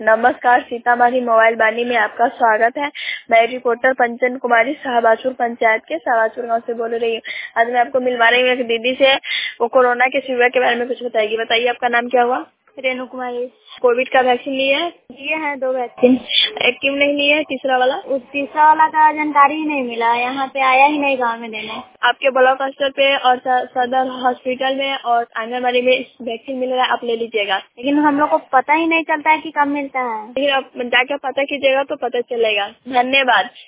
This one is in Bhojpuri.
नमस्कार, सीतामढ़ी मोबाइल वाणी में आपका स्वागत है। मैं रिपोर्टर पंचन कुमारी शाहबाजपुर पंचायत के शाहबाजपुर गांव से बोल रही हूँ। आज मैं आपको मिलवा रही हूँ एक दीदी से। वो कोरोना के सुविधा के बारे में कुछ बताएगी। बताइए, आपका नाम क्या हुआ? रेणु कुमारी। कोविड का वैक्सीन लिए हैं? लिए हैं 2 वैक्सीन। एक क्यों नहीं लिए है? तीसरा वाला? उस तीसरा वाला का जानकारी ही नहीं मिला, यहाँ पे आया ही नहीं गांव में देने। आपके ब्लॉक स्तर पे और सदर हॉस्पिटल में और आंगनबाड़ी में वैक्सीन मिल रहा है, आप ले लीजिएगा। लेकिन हम लोग को पता ही नहीं चलता है कि कब मिलता है। लेकिन आप जाकर पता कीजिएगा तो पता चलेगा। धन्यवाद।